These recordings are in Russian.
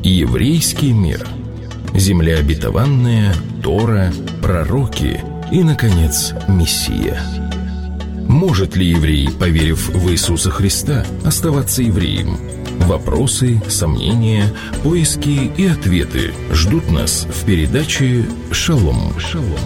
Еврейский мир. Земля обетованная, Тора, пророки и, наконец, Мессия. Может ли еврей, поверив в Иисуса Христа, оставаться евреем? Вопросы, сомнения, поиски и ответы ждут нас в передаче «Шалом».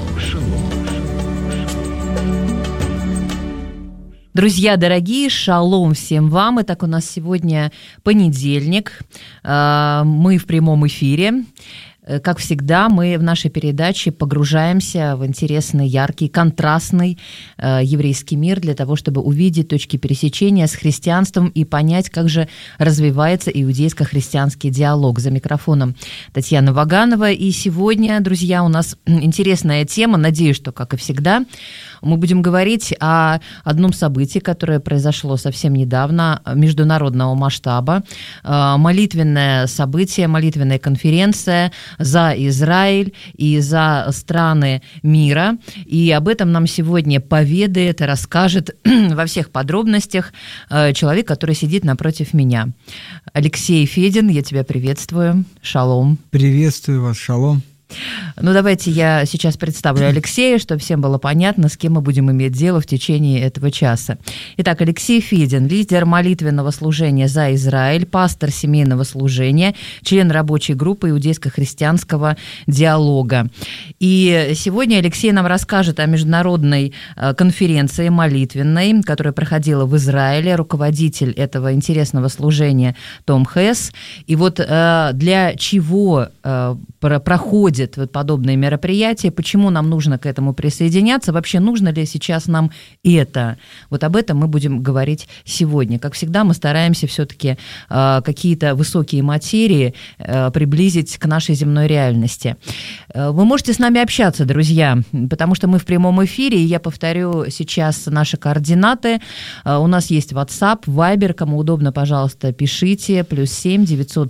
Друзья дорогие, шалом всем вам. Итак, у нас сегодня понедельник. Мы в прямом эфире. Как всегда, мы в нашей передаче погружаемся в интересный, яркий, контрастный еврейский мир для того, чтобы увидеть точки пересечения с христианством и понять, как же развивается иудейско-христианский диалог. За микрофоном Татьяна Ваганова. И сегодня, друзья, у нас интересная тема. Надеюсь, что, как и всегда, мы будем говорить о одном событии, которое произошло совсем недавно, международного масштаба. Молитвенное событие, молитвенная конференция за Израиль и за страны мира. И об этом нам сегодня поведает и расскажет во всех подробностях человек, который сидит напротив меня. Алексей Федин, я тебя приветствую. Шалом. Приветствую вас, шалом. Ну, давайте я сейчас представлю Алексея, чтобы всем было понятно, с кем мы будем иметь дело в течение этого часа. Итак, Алексей Федин, лидер молитвенного служения «За Израиль», пастор семейного служения, член рабочей группы иудейско-христианского диалога. И сегодня Алексей нам расскажет о международной конференции молитвенной, которая проходила в Израиле, руководитель этого интересного служения Том Хесс. И вот для чего проходит вот подобные мероприятия, почему нам нужно к этому присоединяться, вообще нужно ли сейчас нам это? Вот об этом мы будем говорить сегодня. Как всегда, мы стараемся все-таки какие-то высокие материи приблизить к нашей земной реальности. Вы можете с нами общаться, друзья, потому что мы в прямом эфире, и я повторю сейчас наши координаты. У нас есть WhatsApp, Viber, кому удобно, пожалуйста, пишите, +7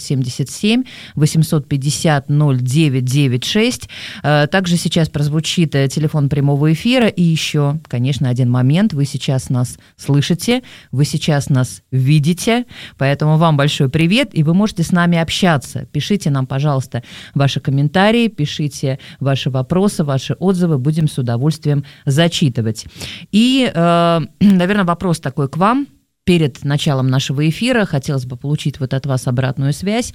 977 850 0996. Также сейчас прозвучит телефон прямого эфира. И еще, конечно, один момент. Вы сейчас нас слышите, вы сейчас нас видите, поэтому вам большой привет, и вы можете с нами общаться. Пишите нам, пожалуйста, ваши комментарии, пишите ваши вопросы, ваши отзывы, будем с удовольствием зачитывать. И, наверное, вопрос такой к вам. Перед началом нашего эфира хотелось бы получить вот от вас обратную связь.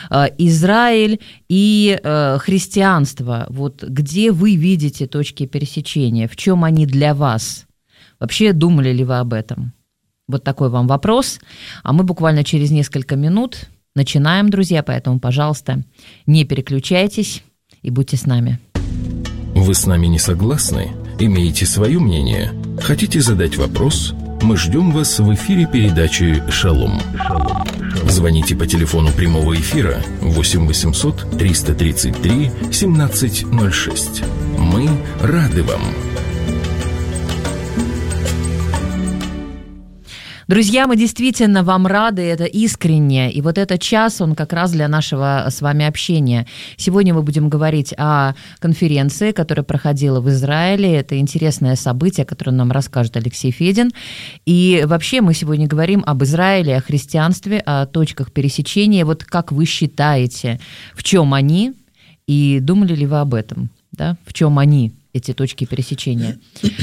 Израиль и христианство. Вот где вы видите точки пересечения? В чем они для вас? Вообще думали ли вы об этом? Вот такой вам вопрос. А мы буквально через несколько минут начинаем, друзья. Поэтому, пожалуйста, не переключайтесь и будьте с нами. Вы с нами не согласны? Имеете свое мнение? Хотите задать вопрос? Мы ждем вас в эфире передачи «Шалом». Звоните по телефону прямого эфира 8 800 333 1706. Мы рады вам. Друзья, мы действительно вам рады, это искренне, и вот этот час, он как раз для нашего с вами общения. Сегодня мы будем говорить о конференции, которая проходила в Израиле, это интересное событие, которое нам расскажет Алексей Федин, и вообще мы сегодня говорим об Израиле, о христианстве, о точках пересечения. Вот как вы считаете, в чем они, и думали ли вы об этом, да? В чем они? Эти точки пересечения.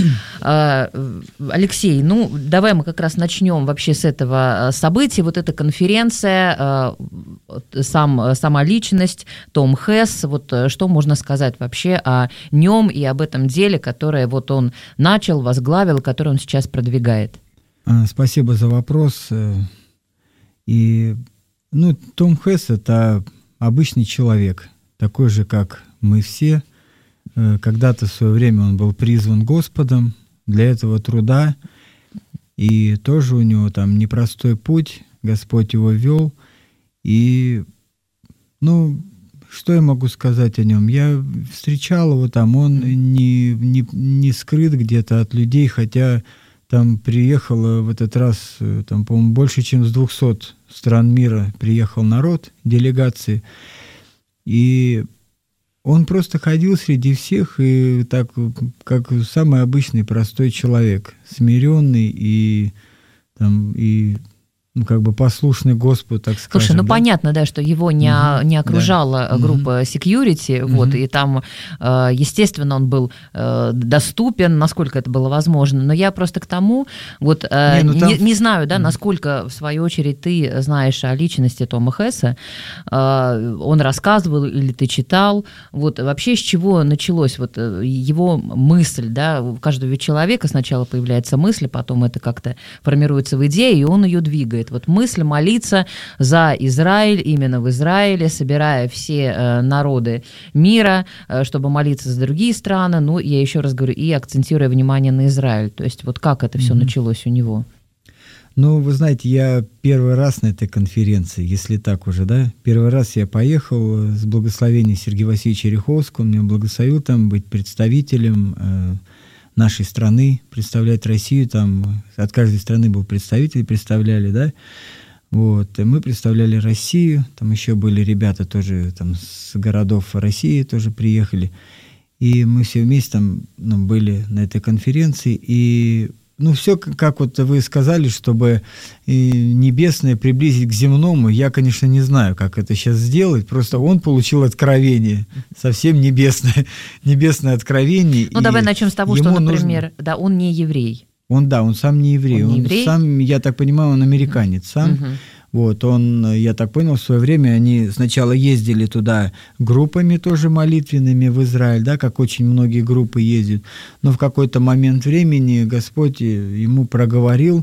Алексей, ну, давай мы как раз начнем вообще с этого события. Вот эта конференция, сама личность, Том Хесс, вот что можно сказать вообще о нем и об этом деле, которое вот он начал, возглавил, которое он сейчас продвигает? Спасибо за вопрос. И, Том Хесс – это обычный человек, такой же, как мы все. Когда-то в свое время он был призван Господом для этого труда, и тоже у него там непростой путь, Господь его вел. И, что я могу сказать о нем? Я встречал его там, он не скрыт где-то от людей, хотя там приехало в этот раз, там, по-моему, больше, чем с 200 стран мира приехал народ, делегации, и он просто ходил среди всех и так, как самый обычный простой человек, смиренный и как бы послушный Господу, так скажем. Слушай, понятно, да, что его не окружала группа security, вот, и там, естественно, он был доступен, насколько это было возможно, но я просто к тому, вот, не знаю, да, насколько, в свою очередь, ты знаешь о личности Тома Хесса, он рассказывал или ты читал, вот, вообще с чего началось вот его мысль, да, у каждого человека сначала появляется мысль, потом это как-то формируется в идее, и он ее двигает. Вот мысль молиться за Израиль, именно в Израиле, собирая все народы мира, чтобы молиться за другие страны, ну, я еще раз говорю, и акцентируя внимание на Израиль. То есть вот как это все началось у него? Ну, вы знаете, я первый раз на этой конференции, если так уже, да, первый раз я поехал с благословения Сергея Васильевича Риховского, он меня благословил там быть представителем нашей страны, представлять Россию, там от каждой страны был представитель, представляли, да, вот, и мы представляли Россию, там еще были ребята тоже там с городов России тоже приехали, и мы все вместе там были на этой конференции, и все, как вот вы сказали, чтобы небесное приблизить к земному, я, конечно, не знаю, как это сейчас сделать, просто он получил откровение, совсем небесное откровение. Ну, давай начнем с того, что, например, да, он не еврей. Он сам не еврей, он сам, я так понимаю, он американец сам. Вот, я так понял, в свое время они сначала ездили туда группами тоже молитвенными в Израиль, да, как очень многие группы ездят, но в какой-то момент времени Господь ему проговорил,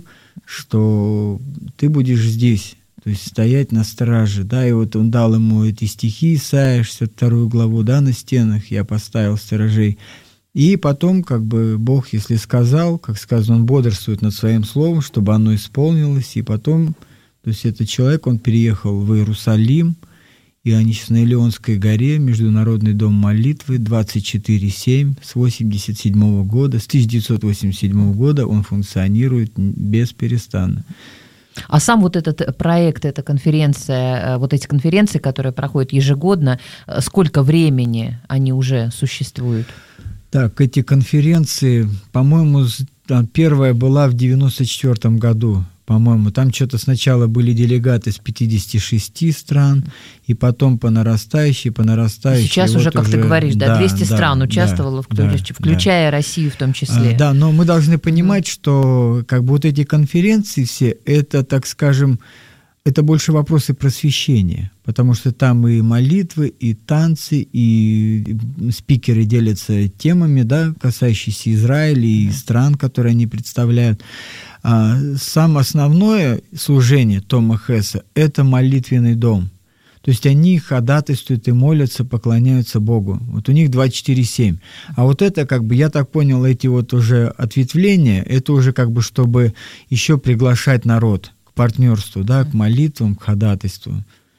что ты будешь здесь, то есть стоять на страже, да, и вот он дал ему эти стихи, Исайя, 62 главу, да, на стенах я поставил сторожей. И потом, как бы, Бог, если сказал, как сказано, он бодрствует над своим словом, чтобы оно исполнилось, и потом... То есть этот человек, он переехал в Иерусалим, и они сейчас на Илионской горе, Международный дом молитвы, 24/7, с 1987 года, с 1987 года он функционирует бесперестанно. А сам вот этот проект, эта конференция, вот эти конференции, которые проходят ежегодно, сколько времени они уже существуют? Так, эти конференции, по-моему, первая была в 1994 году. По-моему, там что-то сначала были делегаты с 56 стран, и потом по нарастающей. Сейчас вот уже, как ты говоришь, 200 стран участвовало, включая Россию в том числе. Да, но мы должны понимать, что как бы вот эти конференции все, это, так скажем, это больше вопросы просвещения, потому что там и молитвы, и танцы, и спикеры делятся темами, да, касающиеся Израиля и стран, которые они представляют. А самое основное служение Тома Хесса – это молитвенный дом. То есть они ходатайствуют и молятся, поклоняются Богу. Вот у них 24/7. А вот это, как бы, я так понял, эти вот уже ответвления, это уже как бы, чтобы еще приглашать народ к партнерству, да, к молитвам, к ходатайству.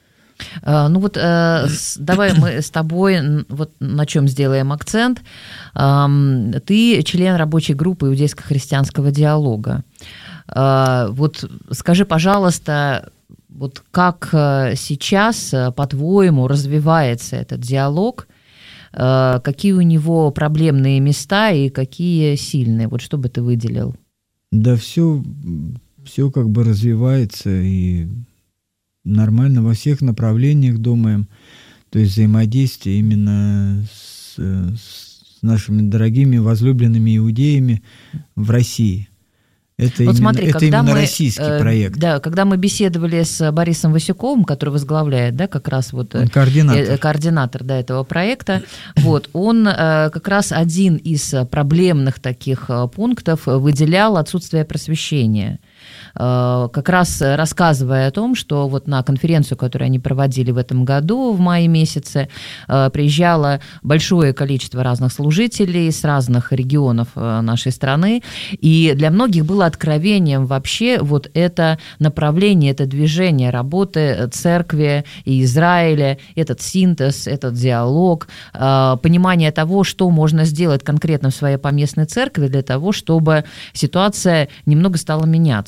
Ну вот давай мы с тобой вот на чем сделаем акцент. Ты член рабочей группы иудейско-христианского диалога. Вот скажи, пожалуйста, вот как сейчас, по-твоему, развивается этот диалог, какие у него проблемные места и какие сильные? Вот что бы ты выделил? Да все как бы развивается и нормально во всех направлениях, думаем. То есть взаимодействие именно с нашими дорогими возлюбленными иудеями в России. Это вот именно российский проект. Да, когда мы беседовали с Борисом Васюковым, который возглавляет, да, как раз вот координатор да, этого проекта, вот, он как раз один из проблемных таких пунктов выделял отсутствие просвещения. Как раз рассказывая о том, что вот на конференцию, которую они проводили в этом году, в мае месяце, приезжало большое количество разных служителей с разных регионов нашей страны, и для многих было откровением вообще вот это направление, это движение работы церкви и Израиля, этот синтез, этот диалог, понимание того, что можно сделать конкретно в своей поместной церкви для того, чтобы ситуация немного стала меняться.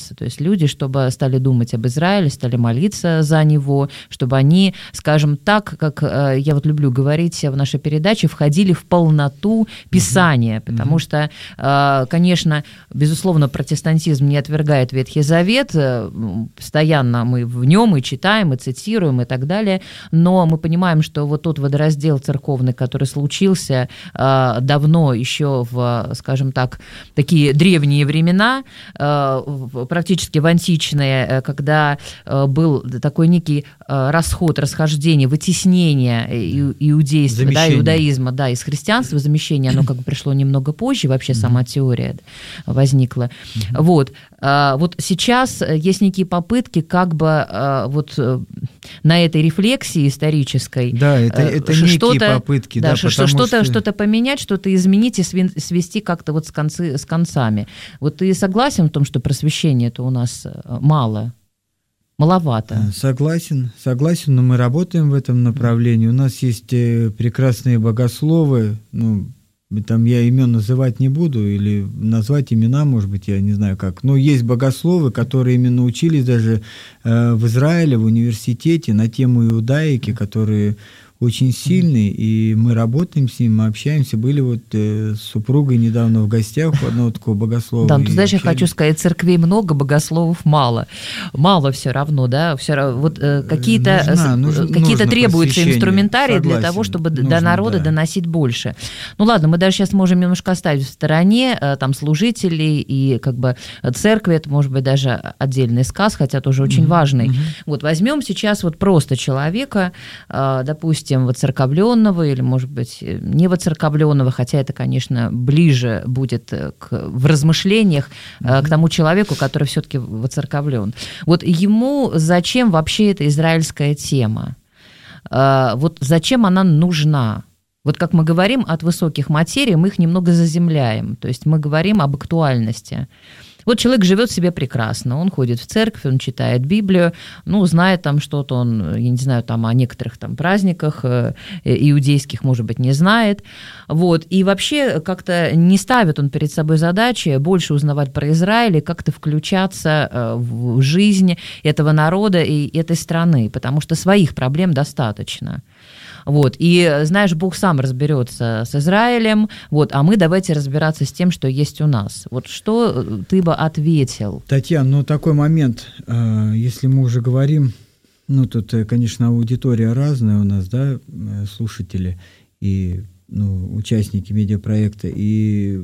меняться. То есть люди, чтобы стали думать об Израиле, стали молиться за него, чтобы они, скажем так, как я вот люблю говорить в нашей передаче, входили в полноту Писания, потому что, конечно, безусловно, протестантизм не отвергает Ветхий Завет, постоянно мы в нем и читаем, и цитируем, и так далее, но мы понимаем, что вот тот водораздел церковный, который случился давно, еще в, скажем так, такие древние времена, практически в античные, когда был такой некий расхождение, вытеснение иудейства, да, иудаизма, да, из христианства, замещение, оно как бы пришло немного позже, вообще сама теория возникла. Вот сейчас есть некие попытки как бы вот на этой рефлексии исторической, да, это некие попытки, да, что-то поменять, что-то изменить и свести как-то вот с концами. Вот ты согласен в том, что просвещения-то у нас маловато? Согласен, но мы работаем в этом направлении. У нас есть прекрасные богословы, там я имен называть не буду, или назвать имена, может быть, я не знаю как. Но есть богословы, которые именно учились даже в Израиле, в университете на тему иудаики, которые очень сильный, и мы работаем с ним, мы общаемся. Были вот с супругой недавно в гостях у одного такого богослова. Да, ну, ты знаешь, я хочу сказать, церквей много, богословов мало. Мало все равно, да? Вот какие-то требуются инструментарии для того, чтобы до народа доносить больше. Ну ладно, мы даже сейчас можем немножко оставить в стороне там служителей и как бы церкви, это может быть даже отдельный сказ, хотя тоже очень важный. Вот возьмем сейчас вот просто человека, допустим, воцерковленного или, может быть, не воцерковленного, хотя это, конечно, ближе будет в размышлениях к тому человеку, который все-таки воцерковлен. Вот ему зачем вообще эта израильская тема? Вот зачем она нужна? Вот как мы говорим от высоких материй, мы их немного заземляем, то есть мы говорим об актуальности. Вот человек живет себе прекрасно, он ходит в церковь, он читает Библию, знает там что-то, он, я не знаю, там о некоторых там праздниках иудейских, может быть, не знает, вот, и вообще как-то не ставит он перед собой задачи больше узнавать про Израиль и как-то включаться в жизнь этого народа и этой страны, потому что своих проблем достаточно. Вот. И, знаешь, Бог сам разберется с Израилем, вот, а мы давайте разбираться с тем, что есть у нас. Вот что ты бы ответил? Татьяна, такой момент, если мы уже говорим, тут, конечно, аудитория разная у нас, да, слушатели и участники медиапроекта, и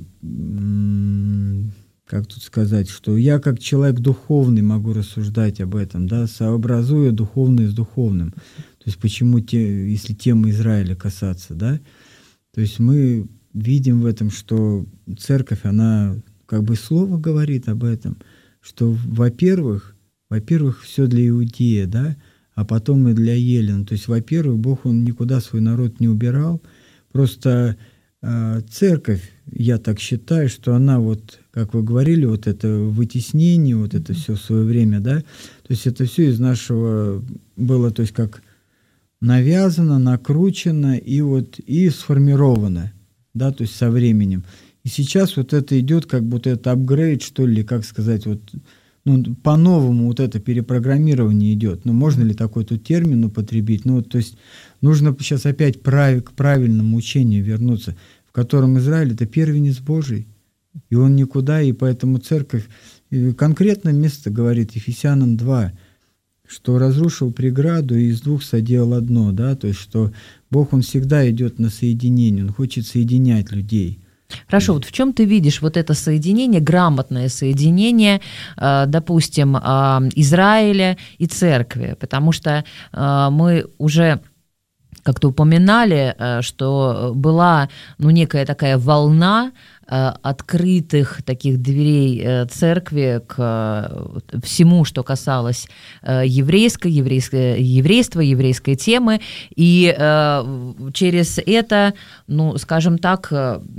как тут сказать, что я как человек духовный могу рассуждать об этом, да, сообразуя духовное с духовным. То есть почему, если темы Израиля касаться, да, то есть мы видим в этом, что церковь, она как бы слово говорит об этом, что, во-первых, все для Иудея, да, а потом и для Елена. То есть, во-первых, Бог, Он никуда свой народ не убирал, просто церковь, я так считаю, что она вот, как вы говорили, вот это вытеснение, вот это все в свое время, да, то есть это все из нашего было, то есть как навязано, накручено и сформировано, да, то есть со временем. И сейчас вот это идет как будто это апгрейд, что ли, как сказать, вот, по-новому вот это перепрограммирование идет. Можно ли такой тут термин употребить? То есть нужно сейчас опять к правильному учению вернуться, в котором Израиль — это первенец Божий, и он никуда, и поэтому церковь, конкретно место говорит Ефесянам 2, что разрушил преграду и из двух соделал одно, да, то есть что Бог, Он всегда идет на соединение, Он хочет соединять людей. Хорошо, вот в чем ты видишь вот это соединение, грамотное соединение, допустим, Израиля и церкви, потому что мы уже как-то упоминали, что была некая такая волна открытых таких дверей церкви к всему, что касалось еврейства, еврейской темы, и через это, скажем так,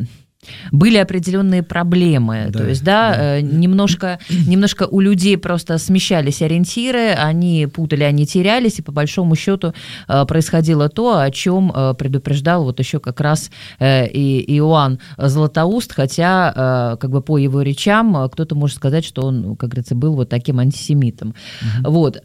Были определенные проблемы, Да, то есть, да. немножко у людей просто смещались ориентиры, они путали, они терялись, и по большому счету происходило то, о чем предупреждал вот еще как раз и Иоанн Златоуст, хотя как бы по его речам кто-то может сказать, что он, как говорится, был вот таким антисемитом. Вот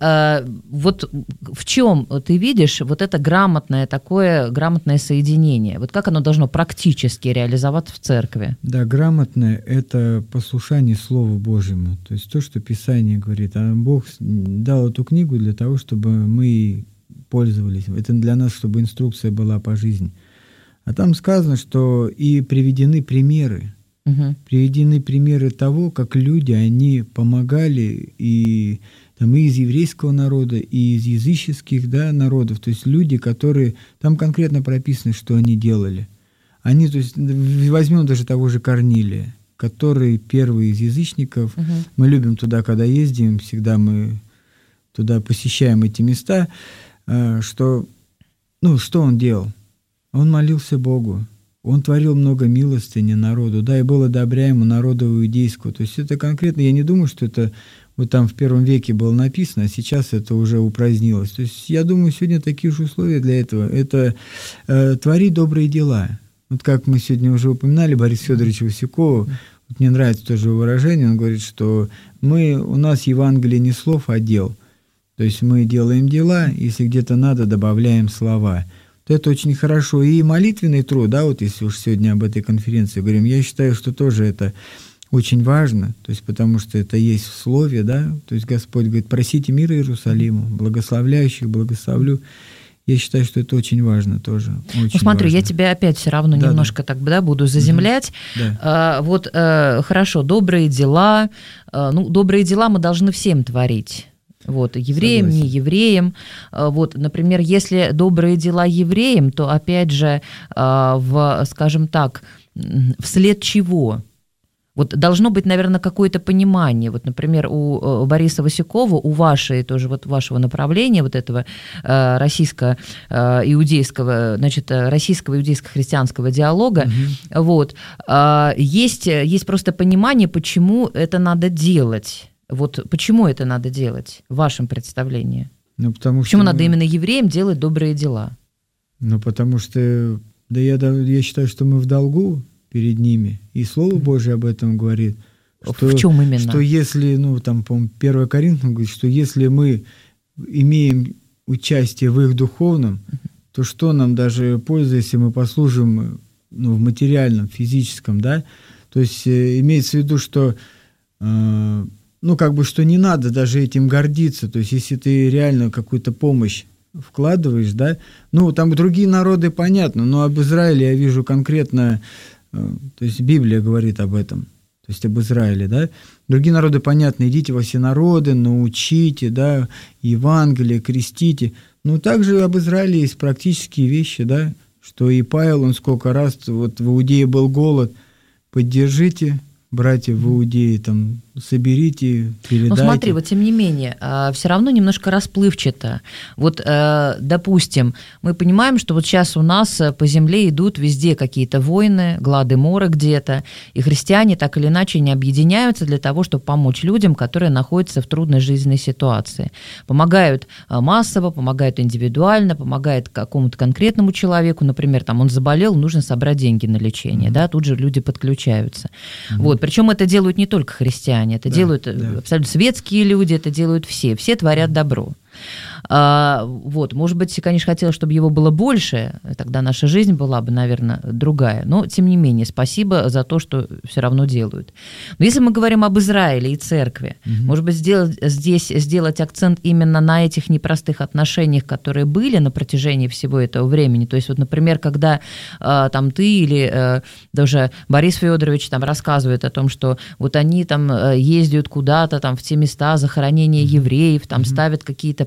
в чем ты видишь вот это грамотное соединение? Вот как оно должно практически реализоваться в церкви? Да, грамотное – это послушание Слову Божьему. То есть то, что Писание говорит. А Бог дал эту книгу для того, чтобы мы пользовались. Это для нас, чтобы инструкция была по жизни. А там сказано, что и приведены примеры. Приведены примеры того, как люди, они помогали и из еврейского народа, и из языческих народов. То есть люди, которые... Там конкретно прописано, что они делали. Они, то есть, возьмем даже того же Корнилия, который первый из язычников. Мы любим туда, когда ездим, всегда мы туда посещаем эти места. Что он делал? Он молился Богу. Он творил много милостыни народу, и был одобряем у народа иудейского. То есть это конкретно, я не думаю, что это вот там в первом веке было написано, а сейчас это уже упразднилось. То есть я думаю, сегодня такие же условия для этого. Это творить добрые дела. Вот как мы сегодня уже упоминали Бориса Федоровича Васюкова, вот мне нравится тоже выражение, он говорит, что у нас Евангелие не слов, а дел. То есть мы делаем дела, если где-то надо, добавляем слова. Это очень хорошо. И молитвенный труд, вот если уж сегодня об этой конференции говорим, я считаю, что тоже это очень важно, то есть потому что это есть в Слове, то есть Господь говорит, просите мира Иерусалиму, благословляющих благословлю. Я считаю, что это очень важно тоже. Очень смотри, важно. Я тебя опять все равно немножко так буду заземлять. Хорошо, добрые дела. Добрые дела мы должны всем творить. Евреям, не евреям. Например, если добрые дела евреям, то опять же, скажем так, вслед чего? Должно быть, наверное, какое-то понимание. Например, у Бориса Васюкова, у вашего направления, этого российско-иудейского, российско-иудейско-христианского диалога, есть просто понимание, почему это надо делать. Почему это надо делать в вашем представлении? Почему надо именно евреям делать добрые дела? Потому что, я считаю, что мы в долгу перед ними. И Слово Божие об этом говорит. В чем именно? Что если, по-моему, 1 Коринфянам говорит, что если мы имеем участие в их духовном, то что нам даже польза, если мы послужим в материальном, физическом, То есть имеется в виду, что... что не надо даже этим гордиться. То есть, если ты реально какую-то помощь вкладываешь, там другие народы, понятно, но об Израиле я вижу конкретно, то есть Библия говорит об этом, то есть об Израиле, Другие народы, понятно, идите во все народы, научите, Евангелие, крестите. Но также об Израиле есть практические вещи, что и Павел, он сколько раз, в Иудее был голод, поддержите братьев в Иудее, соберите, передайте. Смотри, тем не менее, все равно немножко расплывчато. Допустим, мы понимаем, что сейчас у нас по земле идут везде какие-то войны, глады, моры где-то, и христиане так или иначе не объединяются для того, чтобы помочь людям, которые находятся в трудной жизненной ситуации. Помогают массово, помогают индивидуально, помогают какому-то конкретному человеку, например, он заболел, нужно собрать деньги на лечение, тут же люди подключаются. Причем это делают не только христиане, это делают абсолютно светские люди, это делают все творят добро. Может быть, конечно, хотелось, чтобы его было больше, тогда наша жизнь была бы, наверное, другая. Но, тем не менее, спасибо за то, что все равно делают. Но если мы говорим об Израиле и церкви, может быть, сделать акцент именно на этих непростых отношениях, которые были на протяжении всего этого времени. То есть, например, когда ты или даже Борис Федорович рассказывает о том, что они ездят куда-то в те места захоронения евреев, ставят какие-то памятники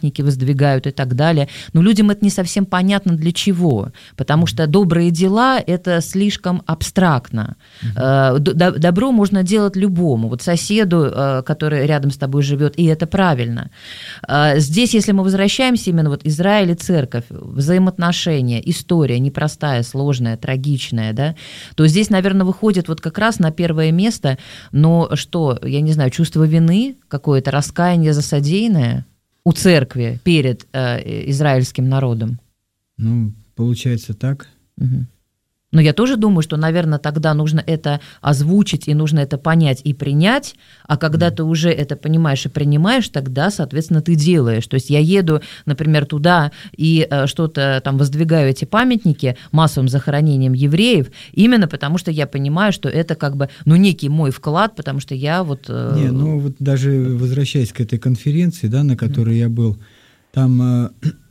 памятники воздвигают и так далее. Но людям это не совсем понятно для чего, потому что добрые дела – это слишком абстрактно. Добро можно делать любому, вот соседу, который рядом с тобой живет, и это правильно. Здесь, если мы возвращаемся именно вот Израиль и церковь, взаимоотношения, история непростая, сложная, трагичная, да, то здесь, наверное, выходит вот как раз на первое место, но что, я не знаю, чувство вины, какое-то раскаяние за содеянное у церкви перед израильским народом? Ну, получается так. Угу. Но я тоже думаю, что, наверное, тогда нужно это озвучить, и нужно это понять и принять, а когда ты уже это понимаешь и принимаешь, тогда, соответственно, ты делаешь. То есть я еду, например, туда и что-то там воздвигаю эти памятники массовым захоронением евреев, именно потому что я понимаю, что это как бы, ну, некий мой вклад, потому что я вот... Не, ну, вот даже возвращаясь к этой конференции, да, на которой я был, там...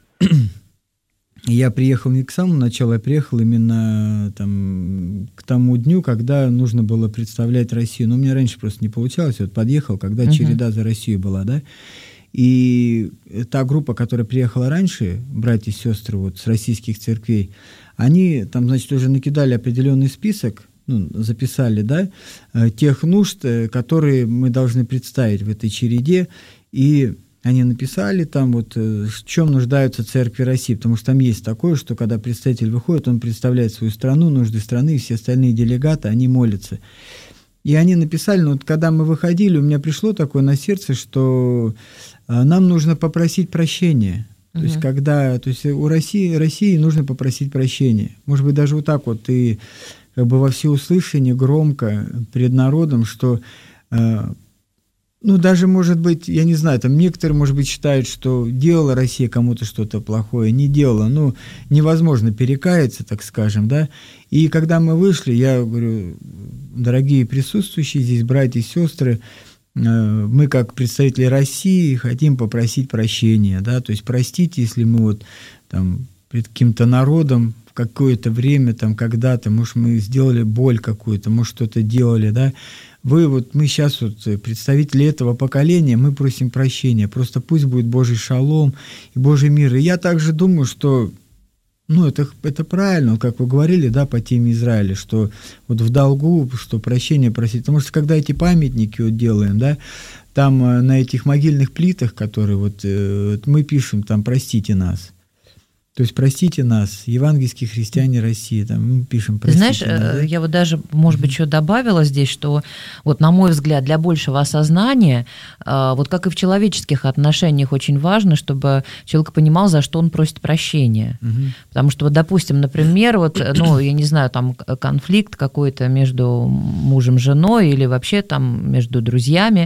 Я приехал не к самому началу, я приехал именно там, к тому дню, когда нужно было представлять Россию. Но у меня раньше просто не получалось. Вот подъехал, когда череда за Россию была, да. И та группа, которая приехала раньше, братья и сестры вот, с российских церквей, они там, значит, уже накидали определенный список, ну, записали, да, тех нужд, которые мы должны представить в этой череде. И они написали там, вот, в чем нуждаются церкви России, потому что там есть такое, что когда представитель выходит, он представляет свою страну, нужды страны, и все остальные делегаты, они молятся. И они написали, ну, вот, когда мы выходили, у меня пришло такое на сердце, что нам нужно попросить прощения. То есть, когда, то есть у России нужно попросить прощения. Может быть, даже вот так вот, и как бы во всеуслышание громко перед народом, что... Ну, даже, может быть, я не знаю, там некоторые, может быть, считают, что делала Россия кому-то что-то плохое, не делала. Ну, невозможно перекаяться, так скажем, да. И когда мы вышли, я говорю, дорогие присутствующие здесь, братья и сестры, мы, как представители России, хотим попросить прощения, да, то есть простите, если мы вот там перед каким-то народом в какое-то время, там, когда-то, может, мы сделали боль какую-то, может, что-то делали, да. Мы сейчас вот представители этого поколения, мы просим прощения, просто пусть будет Божий шалом и Божий мир. И я также думаю, что, ну, это правильно, как вы говорили, да, по теме Израиля, что вот в долгу, что прощение просить, потому что когда эти памятники вот делаем, да, там на этих могильных плитах, которые вот мы пишем, там, простите нас. То есть простите нас, евангельские христиане России, там мы пишем простите нас. Знаешь, я вот даже, может быть, что добавила здесь, что вот, на мой взгляд, для большего осознания, вот как и в человеческих отношениях, очень важно, чтобы человек понимал, за что он просит прощения. Потому что, вот, допустим, например, вот, ну, я не знаю, там конфликт какой-то между мужем и женой или вообще там между друзьями,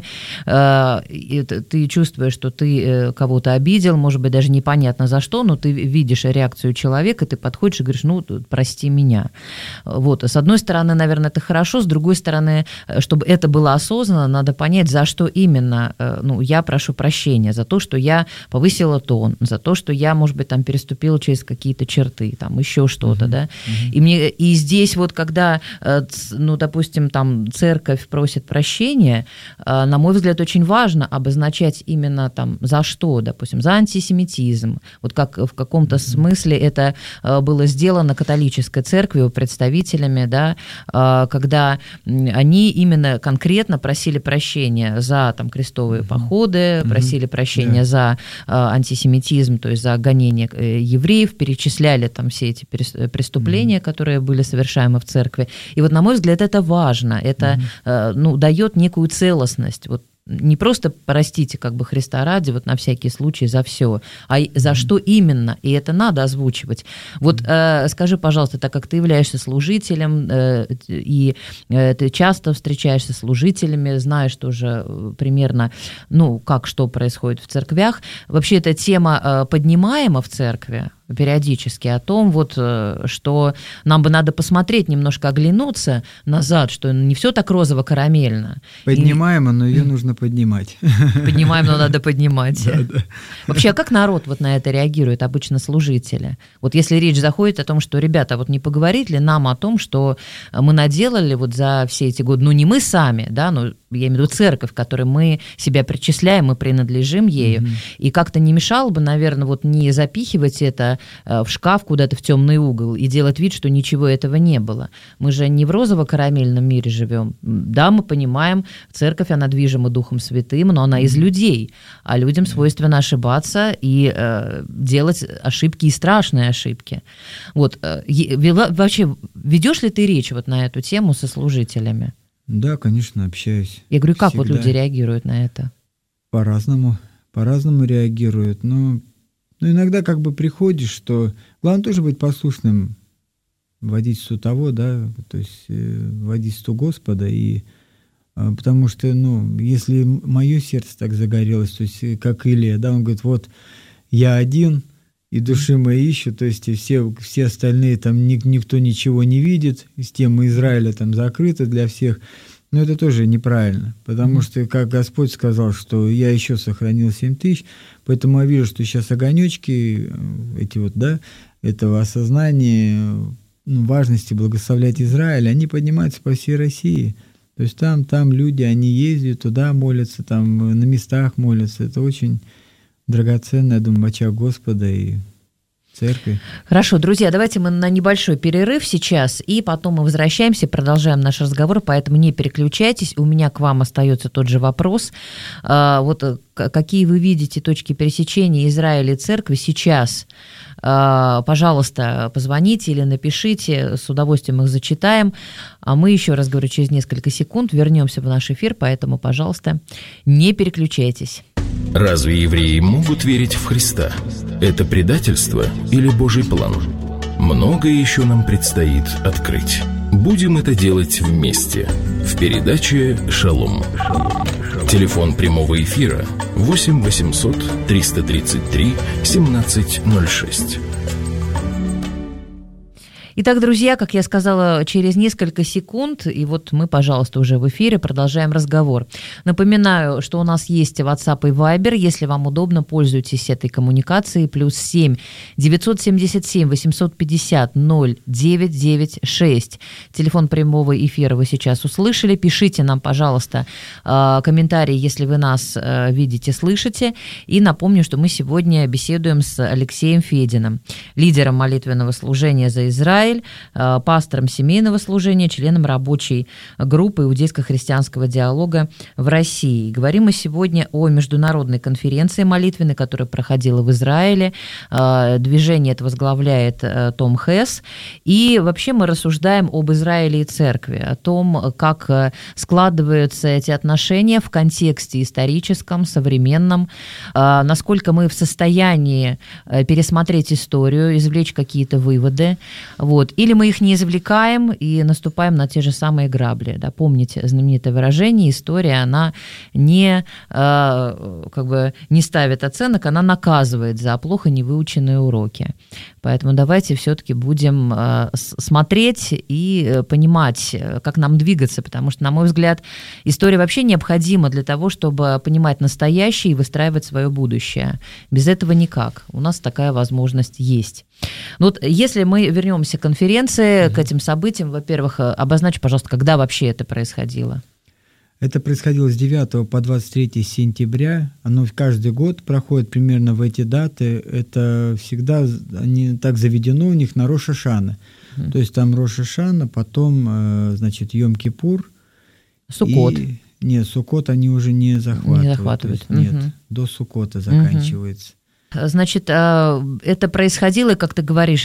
и ты чувствуешь, что ты кого-то обидел, может быть, даже непонятно за что, но ты видишь реакцию человека, ты подходишь и говоришь, ну, прости меня. Вот. С одной стороны, наверное, это хорошо, с другой стороны, чтобы это было осознанно, надо понять, за что именно, ну, я прошу прощения, за то, что я повысила тон, за то, что я, может быть, там переступила через какие-то черты, там еще что-то, да. И здесь вот, когда, ну, допустим, там церковь просит прощения, на мой взгляд, очень важно обозначать именно там за что, допустим, за антисемитизм, вот как в каком-то смысле это было сделано католической церковью, представителями, да, когда они именно конкретно просили прощения за там крестовые походы, просили прощения за антисемитизм, то есть за гонение евреев, перечисляли там все эти преступления, которые были совершаемы в церкви. И вот, на мой взгляд, это важно, это ну, дает некую целостность. Вот не просто простите как бы Христа ради, вот на всякий случай за все, а за что именно, и это надо озвучивать. Вот скажи, пожалуйста, так как ты являешься служителем, и ты часто встречаешься с служителями, знаешь тоже примерно, ну, как, что происходит в церквях, вообще эта тема поднимаема в церкви, периодически о том, вот, что нам бы надо посмотреть, немножко оглянуться назад, что не все так розово-карамельно. Поднимаемо, но ее нужно поднимать. Поднимаем, но надо поднимать. Вообще, а как народ вот на это реагирует, обычно служители? Вот если речь заходит о том, что, ребята, вот не поговорить ли нам о том, что мы наделали вот за все эти годы, ну не мы сами, да, но я имею в виду церковь, к которой мы себя причисляем, мы принадлежим ею, и как-то не мешало бы, наверное, вот не запихивать это в шкаф куда-то в темный угол и делать вид, что ничего этого не было. Мы же не в розово-карамельном мире живем. Да, мы понимаем, церковь, она движима Духом Святым, но она из людей, а людям свойственно ошибаться и делать ошибки, и страшные ошибки. Вот. Вообще, ведешь ли ты речь вот на эту тему со служителями? Да, конечно, общаюсь. Я говорю, как всегда. вот люди реагируют на это? По-разному реагируют, но иногда как бы приходишь, что главное тоже быть послушным водительству того, да, то есть водительству Господа, и потому что, если мое сердце так загорелось, то есть как Илия, да, он говорит, вот я один, и души мои ищут, то есть все остальные там никто ничего не видит, система Израиля там закрыта для всех. Но это тоже неправильно, потому что, как Господь сказал, что я еще сохранил 7 тысяч, поэтому я вижу, что сейчас огонечки эти вот, да, этого осознания важности благословлять Израиль, они поднимаются по всей России. То есть там люди, они ездят туда, молятся, там на местах молятся. Это очень драгоценно, я думаю, очаг Господа и церкви. Хорошо, друзья, давайте мы на небольшой перерыв сейчас, и потом мы возвращаемся, продолжаем наш разговор, поэтому не переключайтесь. У меня к вам остается тот же вопрос. Вот какие вы видите точки пересечения Израиля и церкви сейчас? Пожалуйста, позвоните или напишите, с удовольствием их зачитаем. А мы, еще раз говорю, через несколько секунд вернемся в наш эфир, поэтому, пожалуйста, не переключайтесь. Разве евреи могут верить в Христа? Это предательство или Божий план? Многое еще нам предстоит открыть. Будем это делать вместе в передаче «Шалом». Телефон прямого эфира 8 800 333 1706. Итак, друзья, как я сказала, через несколько секунд, и вот мы, пожалуйста, уже в эфире, продолжаем разговор. Напоминаю, что у нас есть WhatsApp и Viber, если вам удобно, пользуйтесь этой коммуникацией, +7 977 850 0996. Телефон прямого эфира вы сейчас услышали. Пишите нам, пожалуйста, комментарии, если вы нас видите, слышите. И напомню, что мы сегодня беседуем с Алексеем Фединым, лидером молитвенного служения за Израиль, пастором семейного служения, членом рабочей группы иудейско-христианского диалога в России. Говорим мы сегодня о международной конференции молитвенной, которая проходила в Израиле. Движение это возглавляет Том Хесс. И вообще мы рассуждаем об Израиле и церкви, о том, как складываются эти отношения в контексте историческом, современном, насколько мы в состоянии пересмотреть историю, извлечь какие-то выводы. Вот. Или мы их не извлекаем и наступаем на те же самые грабли. Да. Помните знаменитое выражение, история, она не ставит оценок, она наказывает за плохо невыученные уроки. Поэтому давайте все-таки будем смотреть и понимать, как нам двигаться, потому что, на мой взгляд, история вообще необходима для того, чтобы понимать настоящее и выстраивать свое будущее. Без этого никак. У нас такая возможность есть. Ну вот, если мы вернемся к конференции, к этим событиям, во-первых, обозначь, пожалуйста, когда вообще это происходило? Это происходило с 9 по 23 сентября. Оно каждый год проходит примерно в эти даты. Это всегда они так заведено у них на Рош ха-Шана. То есть там Рош ха-Шана, потом, значит, Йом-Кипур. Суккот. Нет, Суккот они уже не захватывают. Не захватывают. Нет, до Суккота заканчивается. Значит, это происходило, как ты говоришь,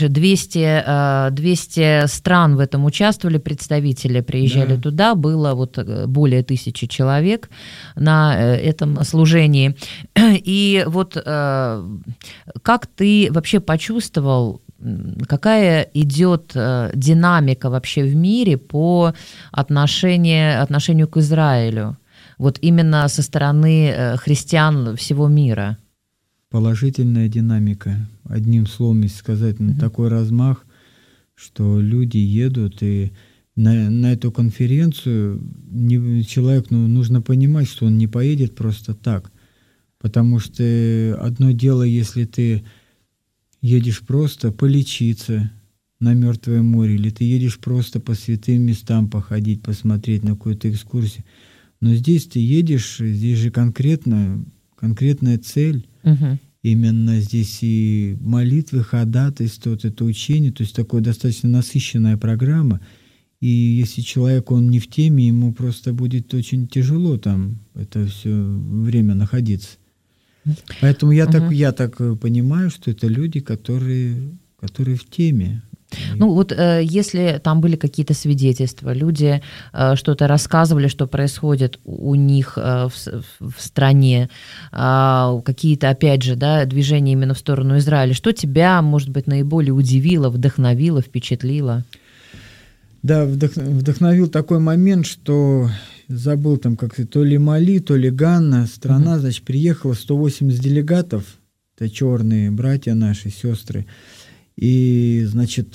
200 стран в этом участвовали, представители приезжали туда, было вот более 1000 человек на этом служении. И вот как ты вообще почувствовал, какая идет динамика вообще в мире по отношению к Израилю, вот именно со стороны христиан всего мира? Положительная динамика. одним словом, если сказать, на такой размах, что люди едут, и на эту конференцию человеку нужно понимать, что он не поедет просто так. Потому что одно дело, если ты едешь просто полечиться на Мертвое море, или ты едешь просто по святым местам походить, посмотреть на какую-то экскурсию. Но здесь ты едешь, здесь же конкретная цель. Именно здесь и молитвы, ходатайство, вот это учение, то есть такое достаточно насыщенная программа. И если человек, он не в теме, ему просто будет очень тяжело там это все время находиться. Поэтому я так понимаю, что это люди, которые в теме. Ну вот если там были какие-то свидетельства, люди что-то рассказывали, что происходит у них в стране, какие-то, опять же, да, движения именно в сторону Израиля, что тебя, может быть, наиболее удивило, вдохновило, впечатлило? Да, вдохновил такой момент, что забыл там как-то то ли Мали, то ли Ганна, страна, значит, приехало 180 делегатов, это черные братья наши, сестры, и, значит,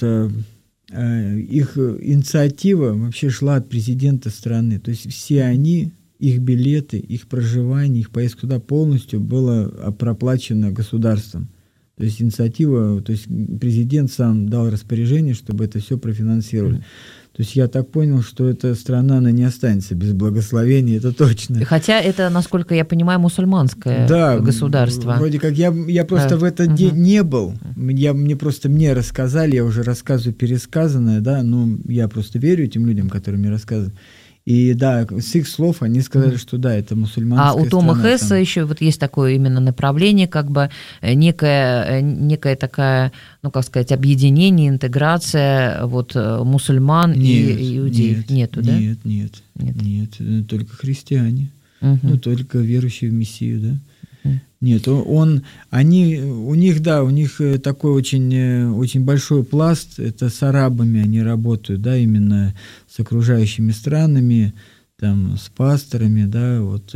их инициатива вообще шла от президента страны, то есть все они, их билеты, их проживание, их поездка туда полностью было проплачено государством. То есть инициатива, то есть президент сам дал распоряжение, чтобы это все профинансировали. То есть я так понял, что эта страна, она не останется без благословения, это точно. Хотя это, насколько я понимаю, мусульманское государство. Да, вроде как я просто в этот день не был. Мне рассказали, я уже рассказываю пересказанное, да, но я просто верю этим людям, которые мне рассказывают. И да, с их слов они сказали, что да, это мусульманская страна. А у Тома Хесса еще вот есть такое именно направление, как бы некая такая, ну как сказать, объединение, интеграция вот мусульман и иудеев. Нету, да? Нет, только христиане, ну только верующие в Мессию, да. Нет, у них такой очень большой пласт, это с арабами они работают, да, именно с окружающими странами, там, с пасторами, да, вот,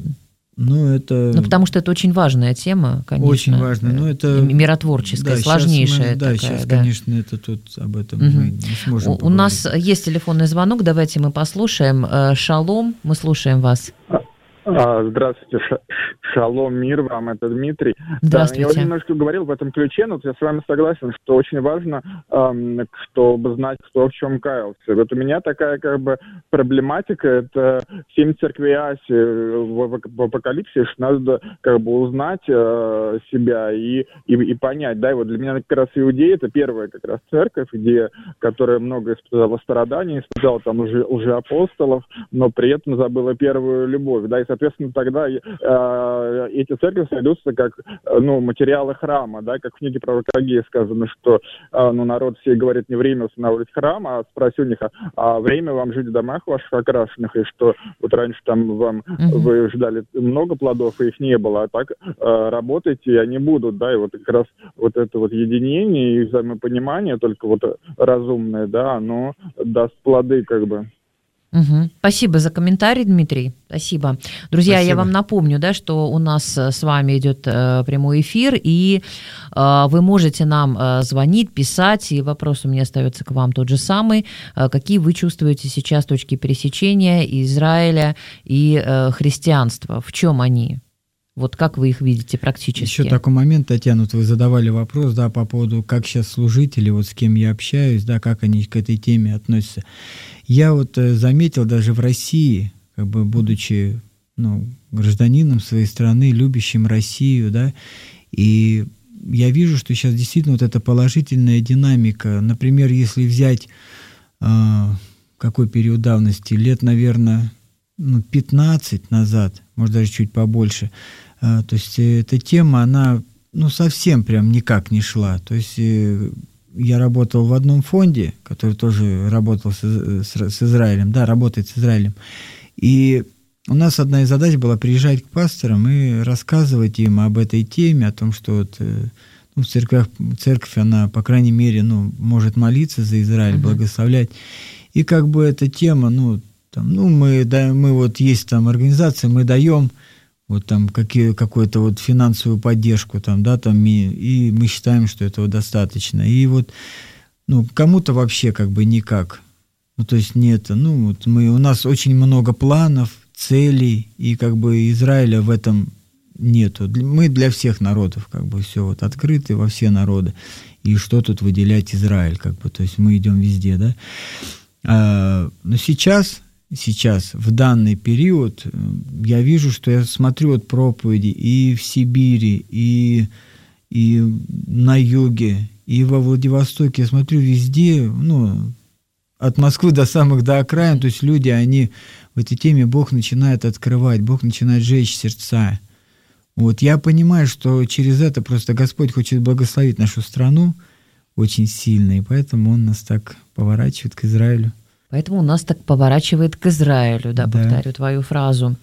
это... Ну, потому что это очень важная тема, конечно. Очень важная, но это... Миротворческая, да, сложнейшая такая. Сейчас, конечно, это тут об этом мы не сможем поговорить. У нас есть телефонный звонок, давайте мы послушаем. Шалом, мы слушаем вас. Здравствуйте, шалом, мир вам, это Дмитрий. Здравствуйте. Да, я уже немножко говорил в этом ключе, но я с вами согласен, что очень важно, чтобы знать, кто в чем каялся. Вот у меня такая как бы проблематика, это 7 церквей Асии в Апокалипсисе, надо как бы узнать себя и понять, да, и вот для меня как раз Иудея это первая как раз церковь, которая много испытала страданий, испытала там уже апостолов, но при этом забыла первую любовь, да, и соответственно, тогда эти церкви сойдутся как материалы храма, да, как в книге пророка Агея сказано, что народ все говорит, не время устанавливать храм, а спроси у них, а время вам жить в домах ваших окрашенных, и что вот раньше там вы ждали много плодов, и их не было, а так работайте, и они будут, да, и вот как раз вот это вот единение и взаимопонимание, только вот разумное, да, оно даст плоды как бы. Спасибо за комментарий, Дмитрий. Спасибо. Друзья, я вам напомню, да, что у нас с вами идет прямой эфир, и вы можете нам звонить, писать, и вопрос у меня остается к вам тот же самый. Какие вы чувствуете сейчас точки пересечения Израиля и христианства? В чем они? Вот как вы их видите практически? Еще такой момент, Татьяна, вот вы задавали вопрос, да, по поводу, как сейчас служители, вот с кем я общаюсь, да, как они к этой теме относятся. Я вот заметил даже в России, как бы будучи гражданином своей страны, любящим Россию, да, и я вижу, что сейчас действительно вот эта положительная динамика. Например, если взять какой период давности, лет, наверное, 15 назад, может даже чуть побольше, то есть эта тема, она совсем прям никак не шла. То есть я работал в одном фонде, который тоже работал с Израилем, да, работает с Израилем, и у нас одна из задач была приезжать к пасторам и рассказывать им об этой теме, о том, что вот, в церковь, она, по крайней мере, может молиться за Израиль, благословлять. И как бы эта тема, мы вот есть там организация, мы даем вот там какую-то вот финансовую поддержку, там, да, там, и мы считаем, что этого достаточно. И вот, ну, кому-то вообще как бы никак. Ну, то есть нет, ну, вот у нас очень много планов, целей, и как бы Израиля в этом нету. Мы для всех народов как бы все вот открыты во все народы. И что тут выделять Израиль, как бы, то есть мы идем везде, да. Но сейчас, в данный период, я вижу, что я смотрю вот проповеди и в Сибири, и на юге, и во Владивостоке, я смотрю везде, ну, от Москвы до окраин, то есть люди, они в этой теме Бог начинает открывать, Бог начинает жечь сердца. Вот я понимаю, что через это просто Господь хочет благословить нашу страну очень сильно, и поэтому Он нас так поворачивает к Израилю. Поэтому у нас так поворачивает к Израилю, да. Повторю твою фразу.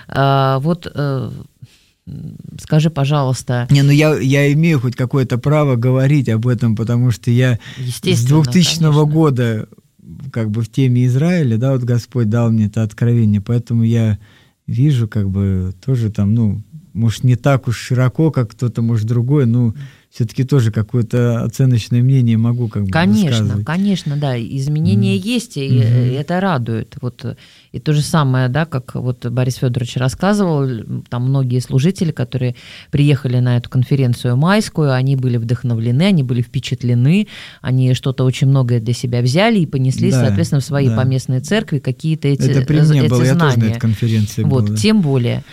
Скажи, пожалуйста... я имею хоть какое-то право говорить об этом, потому что я с 2000 года как бы в теме Израиля, да, вот Господь дал мне это откровение, поэтому я вижу как бы тоже там, ну, может, не так уж широко, как кто-то, может, другой, но все-таки тоже какое-то оценочное мнение могу как бы высказывать. Конечно, да, изменения есть, и это радует. Вот, и то же самое, да, как вот Борис Федорович рассказывал, там многие служители, которые приехали на эту конференцию майскую, они были вдохновлены, они были впечатлены, они что-то очень многое для себя взяли и понесли, соответственно, в свои поместные церкви какие-то эти знания. Это при мне было, я тоже на этой конференции был. Вот, тем более.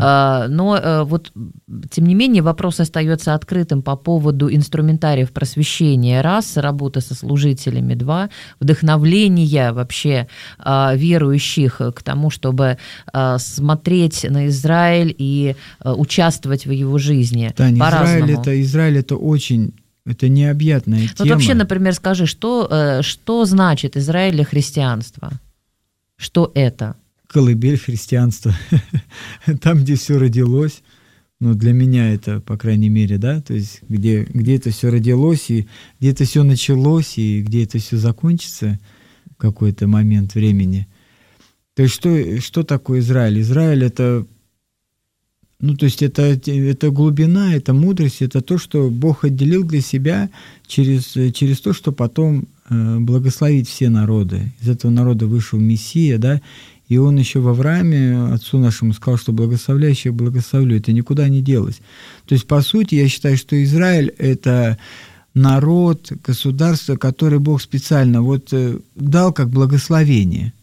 Но вот, тем не менее, вопрос остается открытым по поводу инструментариев просвещения, раз, работы со служителями, два, вдохновления вообще верующих к тому, чтобы смотреть на Израиль и участвовать в его жизни. Тань, Израиль это очень, это необъятная тема. Вот вообще, например, скажи, что значит Израиль для христианства? Что это? Колыбель христианства. Там, где все родилось. Ну, для меня это, по крайней мере, да, то есть где это все родилось, и где это все началось, и где это все закончится в какой-то момент времени. То есть что такое Израиль? Израиль это, ну, то есть это глубина, это мудрость, это то, что Бог отделил для себя через то, что потом благословить все народы. Из этого народа вышел Мессия, да, и он еще в Аврааме, отцу нашему, сказал, что благословляющих благословлю. Это никуда не делось. То есть, по сути, я считаю, что Израиль – это народ, государство, которое Бог специально вот дал как благословение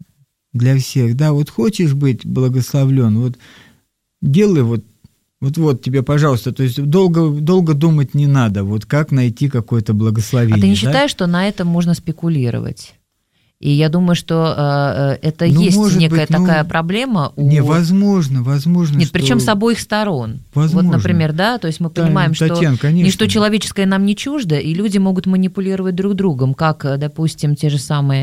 для всех. Да, вот хочешь быть благословлен, вот делай вот тебе, пожалуйста, то есть долго думать не надо, вот как найти какое-то благословение. А ты не считаешь, что на этом можно спекулировать? И я думаю, что это есть некая такая проблема. Возможно. Нет, причем с обоих сторон. Возможно. Вот, например, да, то есть мы понимаем, что ничто человеческое нам не чуждо, и люди могут манипулировать друг другом, как, допустим, те же самые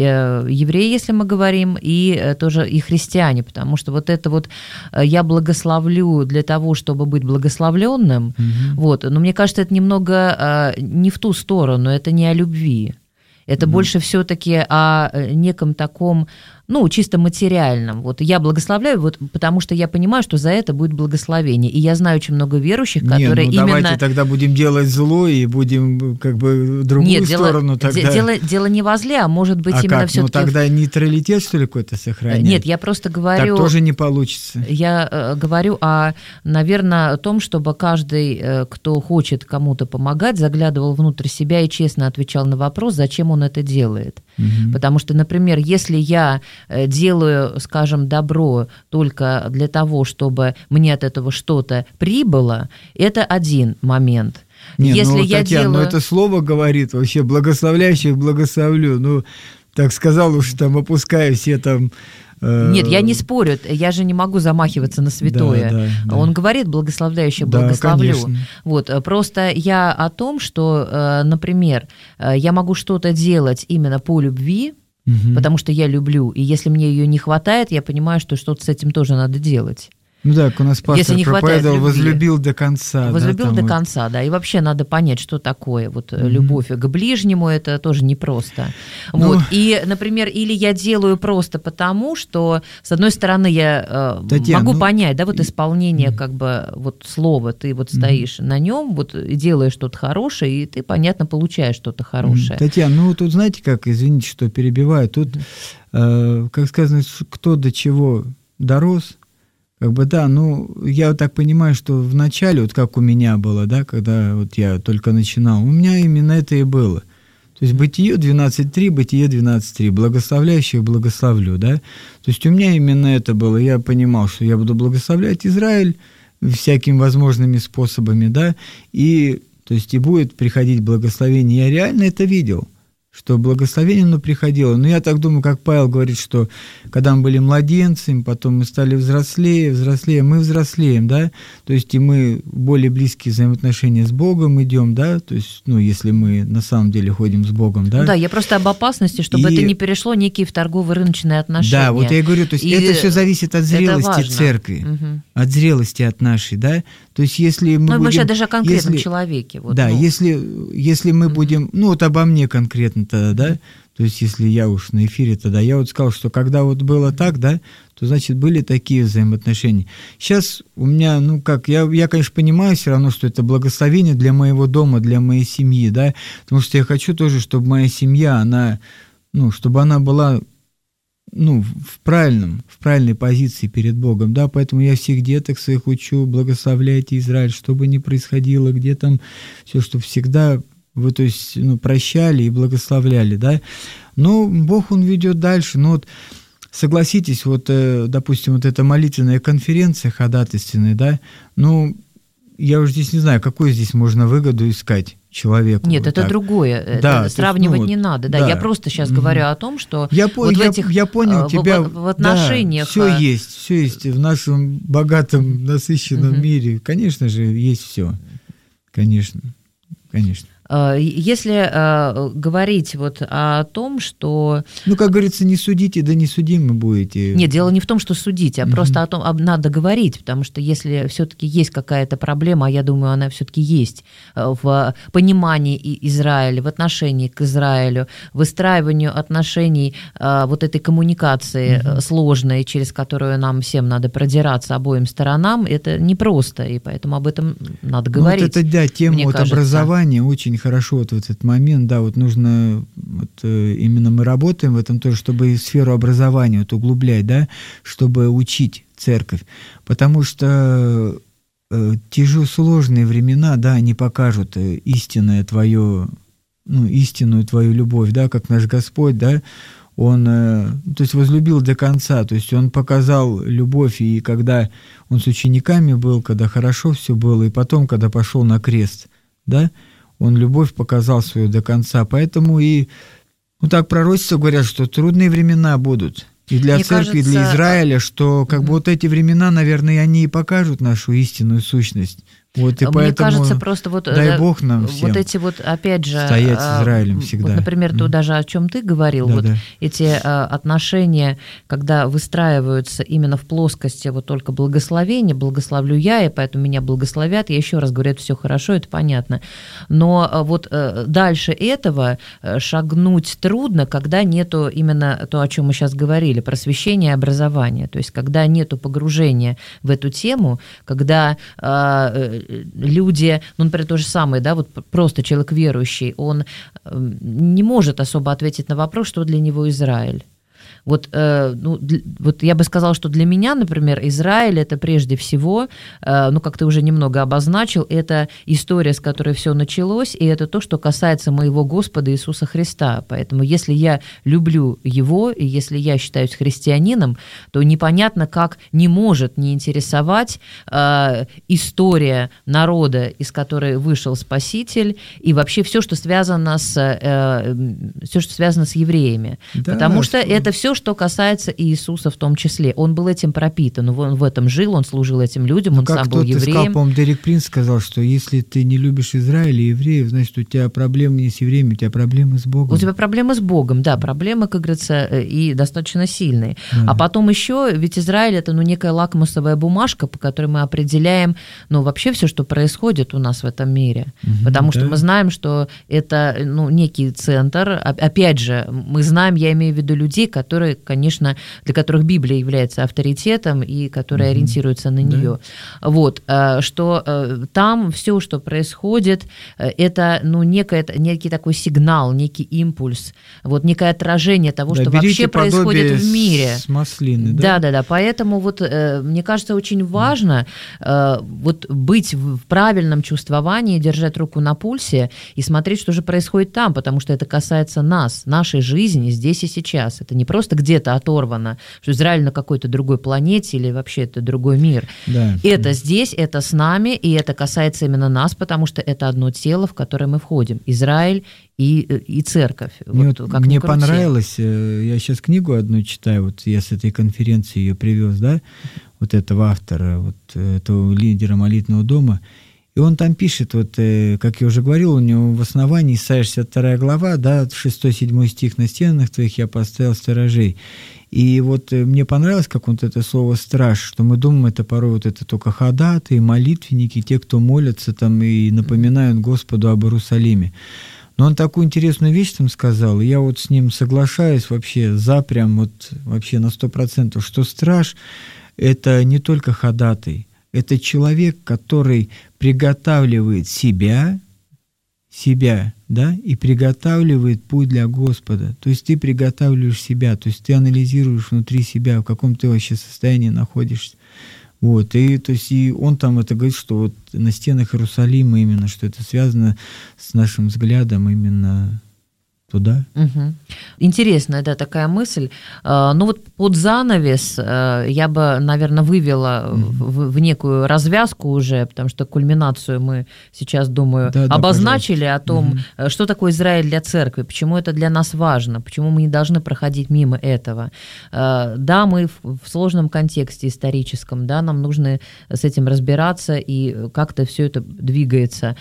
евреи, если мы говорим, и тоже и христиане, потому что вот это вот я благословлю для того, чтобы быть благословленным, вот, но мне кажется, это немного не в ту сторону, это не о любви. Это больше все-таки о неком таком, ну, чисто материальном. Вот я благословляю, вот, потому что я понимаю, что за это будет благословение. И я знаю очень много верующих, которые именно... давайте тогда будем делать зло и будем как бы в другую сторону тогда... Дело не во зле, а может быть именно как? все-таки... Ну тогда нейтралитет, что ли, какой-то сохранять? Нет, я просто говорю... Так тоже не получится. Я говорю, наверное, о том, чтобы каждый, кто хочет кому-то помогать, заглядывал внутрь себя и честно отвечал на вопрос, зачем он это делает. Потому что, например, если я делаю, скажем, добро только для того, чтобы мне от этого что-то прибыло, это один момент. Если я Татьяна, это слово говорит вообще благословляющих благословлю. Так сказал уж там, опуская все там... Нет, я не спорю, я же не могу замахиваться на святое. Да. Он говорит благословляющих благословлю. Да, вот, просто я о том, что, например, я могу что-то делать именно по любви, потому что я люблю, и если мне ее не хватает, я понимаю, что что-то с этим тоже надо делать. Ну да, как у нас пастор проповедовал, возлюбил до конца. Возлюбил до конца, да. И вообще надо понять, что такое вот любовь к ближнему, это тоже непросто. Вот. И, например, или я делаю просто потому, что, с одной стороны, я могу понять, да, вот исполнение как бы вот слова, ты вот стоишь на нем, вот делаешь что-то хорошее, и ты, понятно, получаешь что-то хорошее. Татьяна, ну тут знаете как, извините, что перебиваю, тут, как сказано, кто до чего дорос, как бы, да, ну, я вот так понимаю, что в начале, вот как у меня было, да, когда вот я только начинал, у меня именно это и было. То есть Бытие 12.3, Бытие 12.3, благословляющих благословлю, да. То есть у меня именно это было, я понимал, что я буду благословлять Израиль всякими возможными способами, да, и, то есть, и будет приходить благословение. Я реально это видел, что благословение, оно приходило. Но я так думаю, как Павел говорит, что когда мы были младенцами, потом мы стали взрослее, мы взрослеем, да, то есть и мы в более близкие взаимоотношения с Богом идем, да, то есть, ну, если мы на самом деле ходим с Богом, да. Ну, да, я просто об опасности, чтобы это не перешло некие в торгово-рыночные отношения. Да, вот я и говорю, то есть это все зависит от зрелости церкви, от зрелости от нашей, да, то есть если мы будем... мы сейчас даже о конкретном человеке. Вот, да, если мы будем, ну, вот обо мне конкретно тогда, да, то есть если я уж на эфире, тогда я вот сказал, что когда вот было так, да, то, значит, были такие взаимоотношения. Сейчас у меня, ну как, я, конечно, понимаю все равно, что это благословение для моего дома, для моей семьи, да, потому что я хочу тоже, чтобы моя семья, она, ну, чтобы она была, ну, в правильной позиции перед Богом, да, поэтому я всех деток своих учу, благословляйте Израиль, что бы ни происходило, где там все, что всегда вы, то есть, ну, прощали и благословляли, да, но Бог, Он ведет дальше, ну, вот, согласитесь, вот, допустим, вот эта молитвенная конференция ходатайственная, да, ну, я уже здесь не знаю, какую здесь можно выгоду искать человеку. Нет, вот это так. Другое, да, это сравнивать есть, ну, не надо, да, я просто сейчас говорю о том, что я понял тебя, в отношениях... Да, все есть в нашем богатом, насыщенном мире, конечно же, есть все, конечно. Если говорить вот о том, что... Ну, как говорится, не судите, да не судимы будете. Нет, дело не в том, что судить, а просто о том, надо говорить, потому что если все-таки есть какая-то проблема, а я думаю, она все-таки есть в понимании Израиля, в отношении к Израилю, выстраиванию отношений, вот этой коммуникации сложной, через которую нам всем надо продираться обоим сторонам, это непросто, и поэтому об этом надо говорить. Ну, вот это, да, тема вот образования очень хорошо вот в этот момент, да, вот нужно, вот, именно мы работаем в этом тоже, чтобы сферу образования вот углублять, да, чтобы учить церковь, потому что сложные времена, да, они покажут истинную твою любовь, да, как наш Господь, да, Он, то есть, возлюбил до конца, то есть Он показал любовь, и когда Он с учениками был, когда хорошо все было, и потом, когда пошел на крест, да, Он любовь показал свою до конца. Поэтому и, ну так пророчества говорят, что трудные времена будут и для церкви, и для Израиля, что как бы вот эти времена, наверное, они и покажут нашу истинную сущность. Вот, и мне поэтому, кажется, просто вот, дай Бог нам всем вот эти вот, опять же, стоять с Израилем всегда. Вот, например, то даже о чем ты говорил, да, вот да. Эти отношения, когда выстраиваются именно в плоскости вот только благословения, благословлю я, и поэтому меня благословят, я еще раз говорю, это все хорошо, это понятно, но вот дальше этого шагнуть трудно, когда нету именно то, о чем мы сейчас говорили, просвещения и образования, то есть когда нету погружения в эту тему, когда люди, ну, например, то же самое, да, вот просто человек верующий, он не может особо ответить на вопрос, что для него Израиль. Вот, вот я бы сказала, что для меня, например, Израиль – это прежде всего, ну, как ты уже немного обозначил, это история, с которой все началось, и это то, что касается моего Господа Иисуса Христа. Поэтому если я люблю Его, и если я считаюсь христианином, то непонятно, как не может не интересовать история народа, из которой вышел Спаситель, и вообще все, что связано с евреями. Да, потому что это все, что касается Иисуса в том числе. Он был этим пропитан, он в этом жил, он служил этим людям, он сам был евреем. Как кто-то сказал, по-моему, Дерек Принц сказал, что если ты не любишь Израиль и евреев, значит, у тебя проблемы не с евреями, у тебя проблемы с Богом. У тебя проблемы с Богом, да, проблемы, как говорится, и достаточно сильные. Да. А потом еще, ведь Израиль — это некая лакмусовая бумажка, по которой мы определяем, вообще все, что происходит у нас в этом мире. Потому что мы знаем, что это, некий центр. Опять же, мы знаем, я имею в виду людей, которые, конечно, для которых Библия является авторитетом и которые ориентируются на нее. Вот, что там все, что происходит, это, некий такой сигнал, некий импульс, вот некое отражение того, что вообще происходит в мире. С маслины, да? Да. Поэтому вот мне кажется, очень важно вот быть в правильном чувствовании, держать руку на пульсе и смотреть, что же происходит там, потому что это касается нас, нашей жизни здесь и сейчас. Это не просто где-то оторвано, что Израиль на какой-то другой планете или вообще это другой мир. Да. Это здесь, это с нами, и это касается именно нас, потому что это одно тело, в которое мы входим. Израиль и церковь. Мне понравилось, я сейчас книгу одну читаю, вот я с этой конференции ее привез, да, вот этого автора, вот этого лидера молитвенного дома, и он там пишет, вот, как я уже говорил, у него в основании Исайя 62 глава, да, 6-7 стих: «На стенах твоих я поставил сторожей». И вот мне понравилось, как вот это слово «страж», что мы думаем, это порой вот это только ходатаи, молитвенники, те, кто молятся там и напоминают Господу об Иерусалиме. Но он такую интересную вещь там сказал, и я вот с ним соглашаюсь вообще прям вот вообще на 100%, что страж — это не только ходатай, это человек, который приготавливает себя, да, и приготавливает путь для Господа. То есть ты приготавливаешь себя, то есть ты анализируешь внутри себя, в каком ты вообще состоянии находишься. Вот, и, то есть, и он там это говорит, что вот на стенах Иерусалима именно, что это связано с нашим взглядом именно туда. Угу. Интересная, да, такая мысль. Вот под занавес я бы, наверное, вывела в некую развязку уже, потому что кульминацию мы сейчас, думаю, обозначили о том, что такое Израиль для церкви, почему это для нас важно, почему мы не должны проходить мимо этого. Да, мы в сложном контексте историческом, да, нам нужно с этим разбираться, и как-то все это двигается.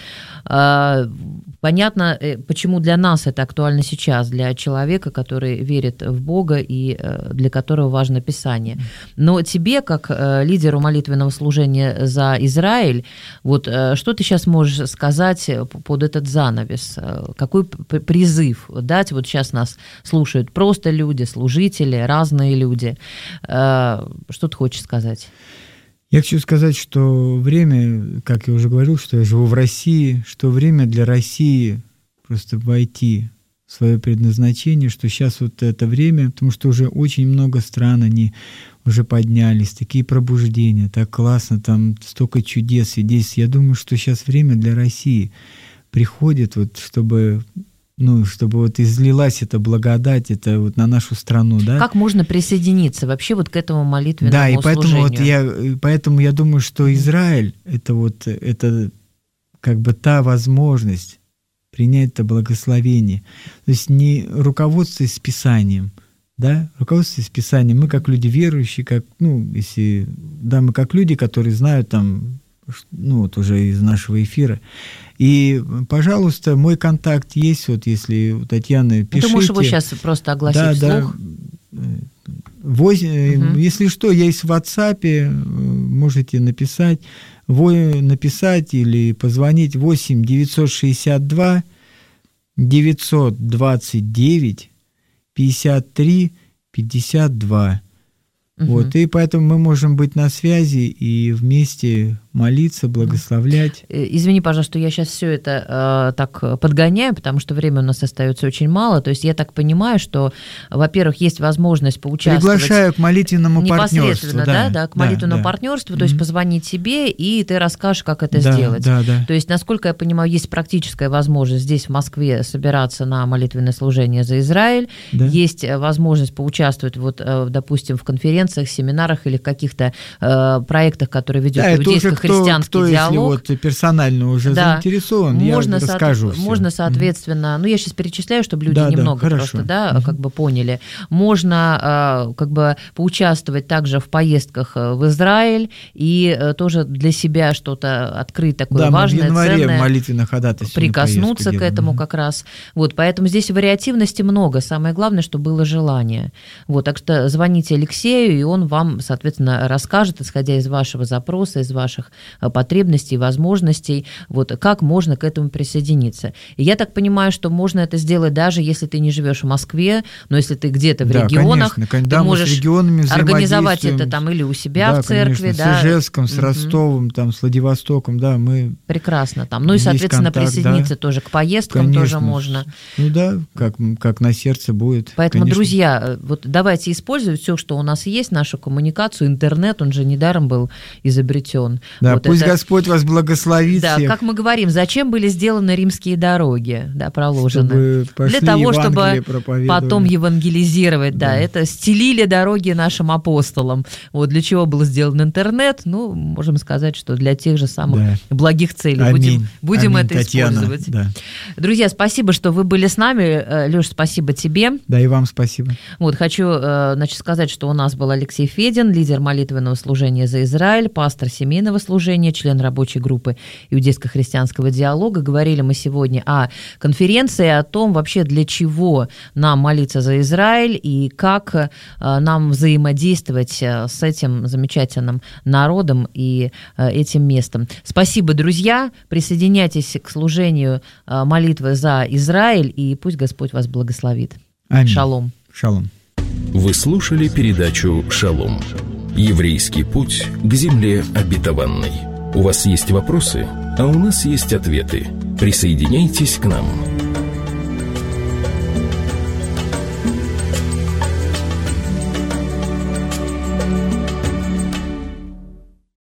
Понятно, почему для нас это актуально сейчас, для человека, который верит в Бога и для которого важно Писание. Но тебе, как лидеру молитвенного служения за Израиль, вот что ты сейчас можешь сказать под этот занавес? Какой призыв дать? Вот сейчас нас слушают просто люди, служители, разные люди. Что ты хочешь сказать? Я хочу сказать, что время, как я уже говорил, что я живу в России, что время для России просто войти в свое предназначение, что сейчас вот это время, потому что уже очень много стран, они уже поднялись, такие пробуждения, так классно, там столько чудес и действий. Я думаю, что сейчас время для России приходит, вот, чтобы вот излилась эта благодать, это вот на нашу страну, да. Как можно присоединиться вообще вот к этому молитвенному служению? Да, и поэтому я думаю, что Израиль это как бы та возможность принять это благословение. То есть не руководствуясь Писанием, да, руководствуясь Писанием, мы как люди верующие, мы как люди, которые знают там, вот уже из нашего эфира. И, пожалуйста, мой контакт есть, вот если у Татьяны пишите. Ты можешь его сейчас просто огласить вслух? Если что, я есть в WhatsApp, можете написать или позвонить 8 962 929 53 52. Вот, и поэтому мы можем быть на связи и вместе молиться, благословлять. Извини, пожалуйста, я сейчас все это так подгоняю, потому что время у нас остается очень мало. То есть я так понимаю, что, во-первых, есть возможность поучаствовать. Приглашаю к молитвенному партнерству. Непосредственно, к молитвенному партнерству, то есть позвонить тебе, и ты расскажешь, как это сделать. Да. То есть, насколько я понимаю, есть практическая возможность здесь, в Москве, собираться на молитвенное служение за Израиль. Да. Есть возможность поучаствовать, вот, допустим, в конференциях, семинарах или в каких-то проектах, которые ведет Иудейское христианский диалог. Если вот персонально уже заинтересован, можно, я расскажу все. Можно, соответственно, я сейчас перечисляю, чтобы люди немного просто, как бы поняли. Можно как бы поучаствовать также в поездках в Израиль и тоже для себя что-то открыть такое важное, мы в январе ценное, молитвенно ходатайственную прикоснуться к этому как раз. Вот, поэтому здесь вариативности много. Самое главное, чтобы было желание. Вот, так что звоните Алексею, и он вам, соответственно, расскажет, исходя из вашего запроса, из ваших потребностей, возможностей, вот, как можно к этому присоединиться. И я так понимаю, что можно это сделать даже если ты не живешь в Москве, но если ты где-то в регионах, конечно. ты можешь организовать это там или у себя в церкви. Конечно, с Ижевском, с Ростовом, там, с Владивостоком, мы... Прекрасно там. Ну и, соответственно, присоединиться тоже к поездкам тоже можно. Ну да, как на сердце будет. Поэтому, друзья, вот давайте использовать все, что у нас есть, нашу коммуникацию, интернет, он же недаром был изобретен. Да, вот пусть Господь вас благословит. Да, всех. Как мы говорим, зачем были сделаны римские дороги, проложены? Для того, чтобы потом евангелизировать, это стелили дороги нашим апостолам. Вот для чего был сделан интернет? Можем сказать, что для тех же самых благих целей. Будем это использовать. Да. Друзья, спасибо, что вы были с нами. Лёш, спасибо тебе. Да, и вам спасибо. Вот, хочу, сказать, что у нас был Алексей Федин, лидер молитвенного служения за Израиль, пастор семейного служения, член рабочей группы иудейско-христианского диалога. Говорили мы сегодня о конференции, о том вообще, для чего нам молиться за Израиль и как нам взаимодействовать с этим замечательным народом и этим местом. Спасибо, друзья. Присоединяйтесь к служению молитвы за Израиль, и пусть Господь вас благословит. Аминь. Шалом. Шалом. Вы слушали передачу «Шалом». Еврейский путь к земле обетованной. У вас есть вопросы, а у нас есть ответы. Присоединяйтесь к нам.